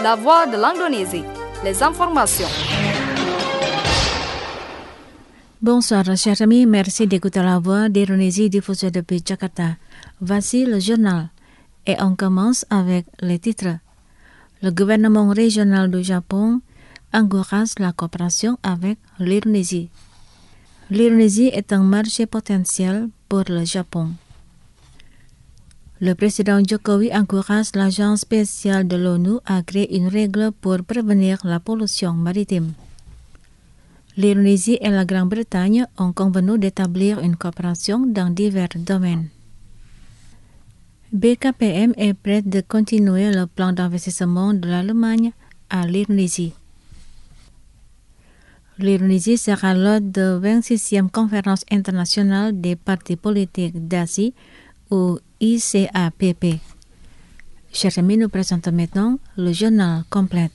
La voix de l'Indonésie. Les informations. Bonsoir, chers amis. Merci d'écouter la voix d'Indonésie diffusée depuis Jakarta. Voici le journal. Et on commence avec les titres. Le gouvernement régional du Japon encourage la coopération avec l'Indonésie. L'Indonésie est un marché potentiel pour le Japon. Le président Jokowi encourage l'agence spéciale de l'ONU à créer une règle pour prévenir la pollution maritime. L'Indonésie et la Grande-Bretagne ont convenu d'établir une coopération dans divers domaines. BKPM est prête de continuer le plan d'investissement de l'Allemagne à l'Indonésie. L'Indonésie sera l'hôte de 26e conférence internationale des partis politiques d'Asie ou ICAPP. Chers amis, nous présentons maintenant le journal complet.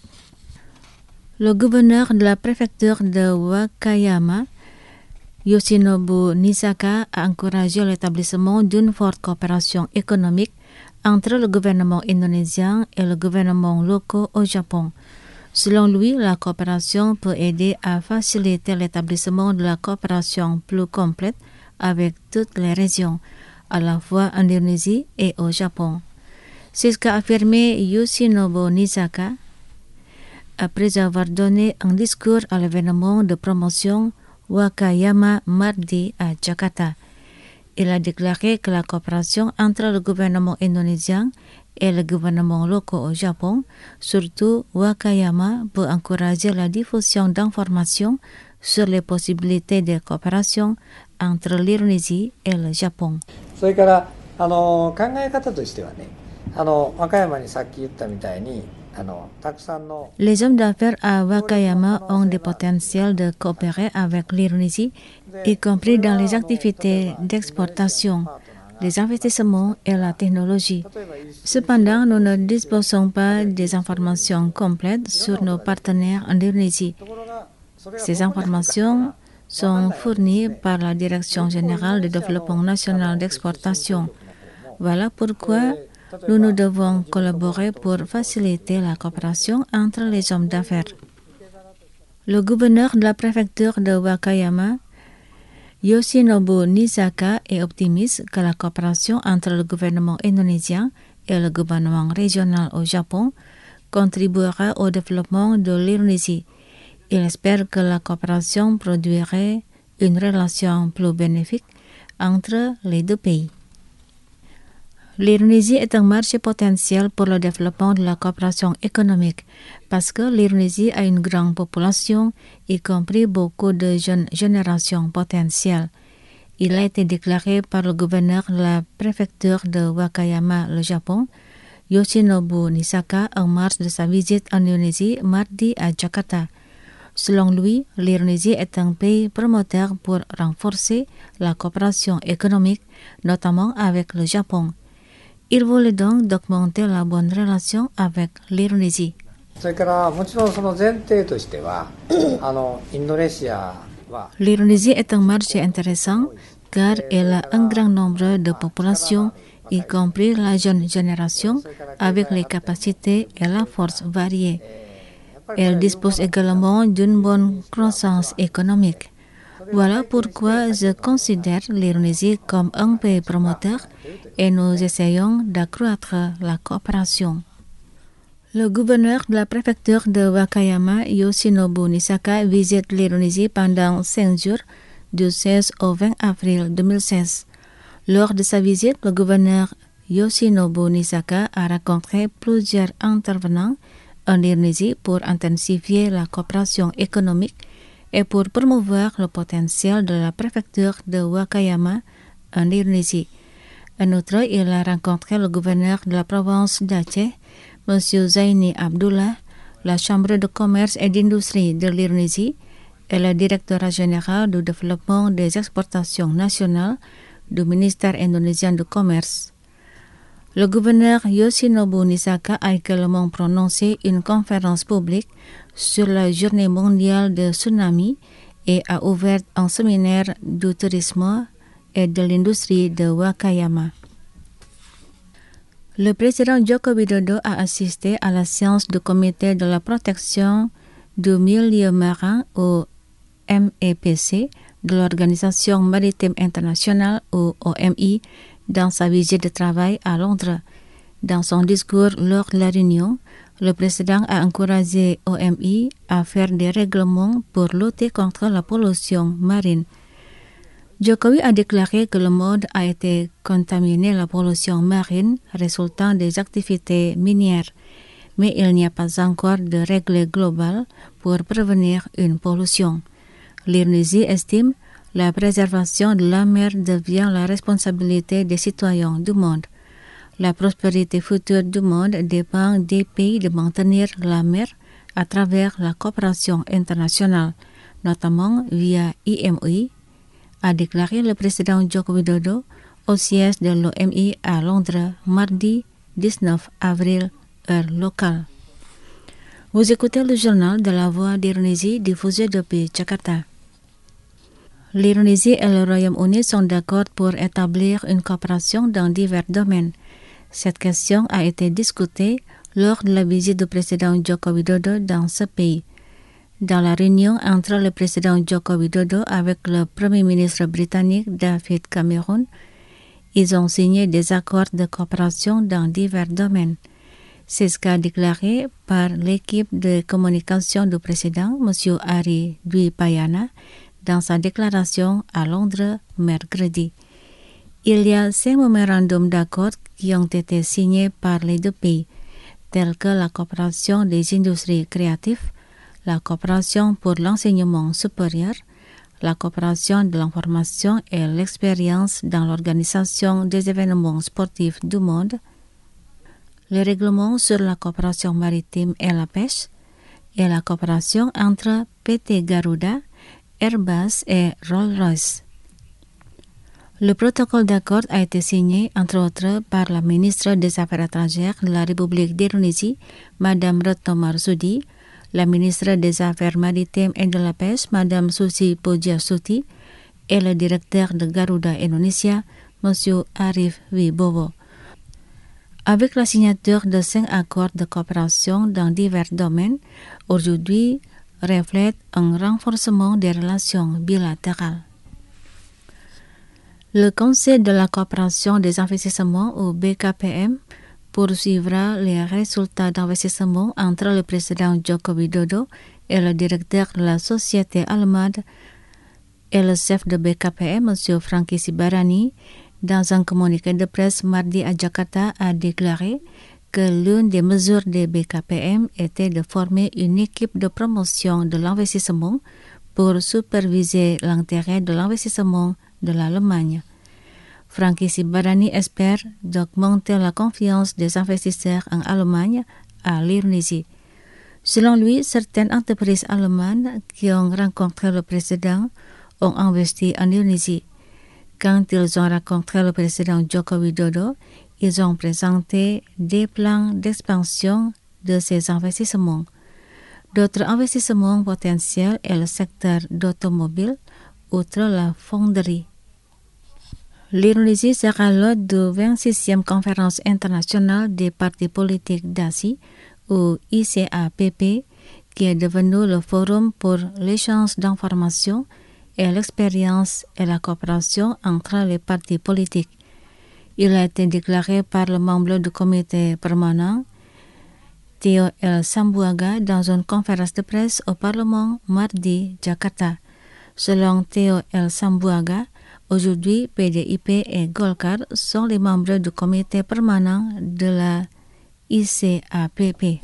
Le gouverneur de la préfecture de Wakayama, Yoshinobu Nisaka, a encouragé l'établissement d'une forte coopération économique entre le gouvernement indonésien et le gouvernement local au Japon. Selon lui, la coopération peut aider à faciliter l'établissement de la coopération plus complète avec toutes les régions, à la fois en Indonésie et au Japon. C'est ce qu'a affirmé Yoshinobu Nisaka après avoir donné un discours à l'événement de promotion Wakayama mardi à Jakarta. Il a déclaré que la coopération entre le gouvernement indonésien et le gouvernement local au Japon, surtout Wakayama, peut encourager la diffusion d'informations sur les possibilités de coopération entre l'Indonésie et le Japon. それから考え方としてはね、和歌山にさっき言ったみたいにたくさんの Les hommes d'affaires à Wakayama ont des potentiels de coopérer avec l'Indonésie, y compris dans les activités d'exportation, les investissements et la technologie. Cependant, nous ne disposons pas des informations complètes sur nos partenaires en Indonésie. Ces informations sont fournies par la Direction générale de développement national d'exportation. Voilà pourquoi nous devons collaborer pour faciliter la coopération entre les hommes d'affaires. Le gouverneur de la préfecture de Wakayama, Yoshinobu Nisaka, est optimiste que la coopération entre le gouvernement indonésien et le gouvernement régional au Japon contribuera au développement de l'Indonésie. Il espère que la coopération produirait une relation plus bénéfique entre les deux pays. L'Indonésie est un marché potentiel pour le développement de la coopération économique parce que l'Indonésie a une grande population, y compris beaucoup de jeunes générations potentielles. Il a été déclaré par le gouverneur de la préfecture de Wakayama, le Japon, Yoshinobu Nisaka, en marge de sa visite en Indonésie mardi à Jakarta. Selon lui, l'Indonésie est un pays promoteur pour renforcer la coopération économique, notamment avec le Japon. Il voulait donc d'augmenter la bonne relation avec l'Indonésie. それからもちろんその前提としてはインドネシアは L'Indonésie est un marché intéressant car elle a un grand nombre de populations, y compris la jeune génération, avec les capacités et la force variées. Elle dispose également d'une bonne croissance économique. Voilà pourquoi je considère l'Indonésie comme un pays promoteur et nous essayons d'accroître la coopération. Le gouverneur de la préfecture de Wakayama, Yoshinobu Nisaka, visite l'Indonésie pendant 5 jours, du 16 au 20 avril 2016. Lors de sa visite, le gouverneur Yoshinobu Nisaka a rencontré plusieurs intervenants en Indonésie pour intensifier la coopération économique et pour promouvoir le potentiel de la préfecture de Wakayama en Indonésie. En outre, il a rencontré le gouverneur de la province d'Aceh, M. Zaini Abdullah, la Chambre de commerce et d'industrie de l'Indonésie et le directeur général du développement des exportations nationales du ministère indonésien du commerce. Le gouverneur Yoshinobu Nisaka a également prononcé une conférence publique sur la journée mondiale de tsunami et a ouvert un séminaire du tourisme et de l'industrie de Wakayama. Le président Joko Widodo a assisté à la séance du comité de la protection du milieu marin au MEPC de l'Organisation maritime internationale ou OMI dans sa visite de travail à Londres. Dans son discours lors de la réunion, le président a encouragé OMI à faire des règlements pour lutter contre la pollution marine. Jokowi a déclaré que le monde a été contaminé la pollution marine résultant des activités minières, mais il n'y a pas encore de règle globale pour prévenir une pollution. L'Indonésie estime la préservation de la mer devient la responsabilité des citoyens du monde. La prospérité future du monde dépend des pays de maintenir la mer à travers la coopération internationale, notamment via IMOI, a déclaré le président Joko Widodo au siège de l'OMI à Londres mardi 19 avril, heure locale. Vous écoutez le journal de la Voix d'Indonésie diffusé depuis Jakarta. L'Indonésie et le Royaume-Uni sont d'accord pour établir une coopération dans divers domaines. Cette question a été discutée lors de la visite du président Joko Widodo dans ce pays. Dans la réunion entre le président Joko Widodo avec le premier ministre britannique David Cameron, ils ont signé des accords de coopération dans divers domaines. C'est ce qu'a déclaré par l'équipe de communication du président, M. Ari Dwi Payana, dans sa déclaration à Londres mercredi. Il y a 5 mémorandums d'accord qui ont été signés par les deux pays, tels que la coopération des industries créatives, la coopération pour l'enseignement supérieur, la coopération de l'information et l'expérience dans l'organisation des événements sportifs du monde, le règlement sur la coopération maritime et la pêche, et la coopération entre PT Garuda, Airbus et Rolls-Royce. Le protocole d'accord a été signé, entre autres, par la ministre des Affaires étrangères de la République d'Indonésie, Mme Retno Marsudi, la ministre des Affaires maritimes et de la pêche, Mme Susi Pujiastuti, et le directeur de Garuda Indonesia, M. Arif Wibowo. Avec la signature de 5 accords de coopération dans divers domaines, aujourd'hui reflète un renforcement des relations bilatérales. Le Conseil de la coopération des investissements ou BKPM poursuivra les résultats d'investissement entre le président Joko Widodo et le directeur de la société allemande et le chef de BKPM, M. Franky Sibarani, dans un communiqué de presse mardi à Jakarta, a déclaré que l'une des mesures des BKPM était de former une équipe de promotion de l'investissement pour superviser l'intérêt de l'investissement de l'Allemagne. Franky Sibarani espère d'augmenter la confiance des investisseurs en Allemagne à l'Indonésie. Selon lui, certaines entreprises allemandes qui ont rencontré le président ont investi en Indonésie. Quand ils ont rencontré le président Joko Widodo, ils ont présenté des plans d'expansion de ces investissements. D'autres investissements potentiels est le secteur d'automobile, outre la fonderie. L'Indonésie sera l'hôte de 26e conférence internationale des partis politiques d'Asie, ou ICAPP, qui est devenu le forum pour l'échange d'informations et l'expérience et la coopération entre les partis politiques. Il a été déclaré par le membre du comité permanent, Theo El Sambuaga, dans une conférence de presse au Parlement mardi, Jakarta. Selon Theo El Sambuaga, aujourd'hui, PDIP et Golkar sont les membres du comité permanent de la ICAPP.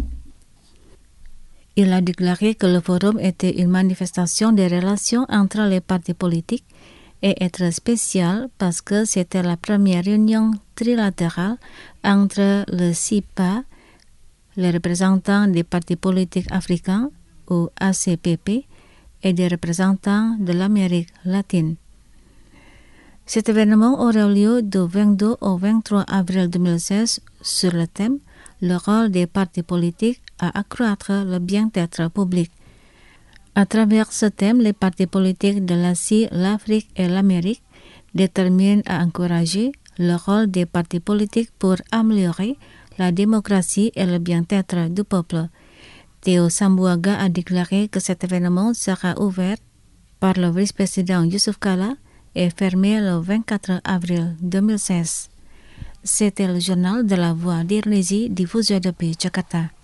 Il a déclaré que le forum était une manifestation des relations entre les partis politiques et être spécial parce que c'était la première réunion trilatérale entre le CIPA, les représentants des partis politiques africains ou ACPP et des représentants de l'Amérique latine. Cet événement aura lieu du 22 au 23 avril 2016 sur le thème « Le rôle des partis politiques à accroître le bien-être public ». À travers ce thème, les partis politiques de l'Asie, l'Afrique et l'Amérique déterminent à encourager le rôle des partis politiques pour améliorer la démocratie et le bien-être du peuple. Theo Sambuaga a déclaré que cet événement sera ouvert par le vice-président Youssouf Kala et fermé le 24 avril 2016. C'était le journal de la Voix d'Indonésie diffusé depuis Jakarta.